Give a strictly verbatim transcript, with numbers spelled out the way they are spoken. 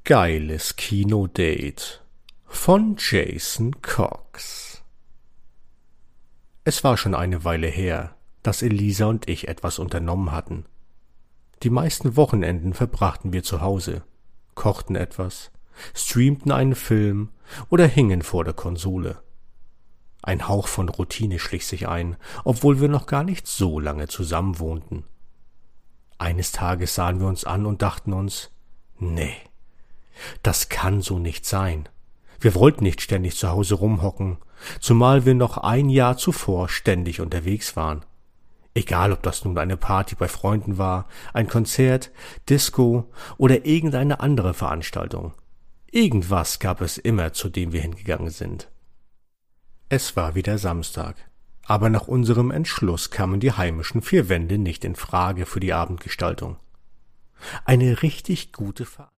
Geiles Kinodate von Jason Cox. Es war schon eine Weile her, dass Elisa und ich etwas unternommen hatten. Die meisten Wochenenden verbrachten wir zu Hause, kochten etwas, streamten einen Film oder hingen vor der Konsole. Ein Hauch von Routine schlich sich ein, obwohl wir noch gar nicht so lange zusammen wohnten. Eines Tages sahen wir uns an und dachten uns, nee, das kann so nicht sein. Wir wollten nicht ständig zu Hause rumhocken, zumal wir noch ein Jahr zuvor ständig unterwegs waren. Egal, ob das nun eine Party bei Freunden war, ein Konzert, Disco oder irgendeine andere Veranstaltung. Irgendwas gab es immer, zu dem wir hingegangen sind. Es war wieder Samstag, aber nach unserem Entschluss kamen die heimischen vier Wände nicht in Frage für die Abendgestaltung. Eine richtig gute Veranstaltung.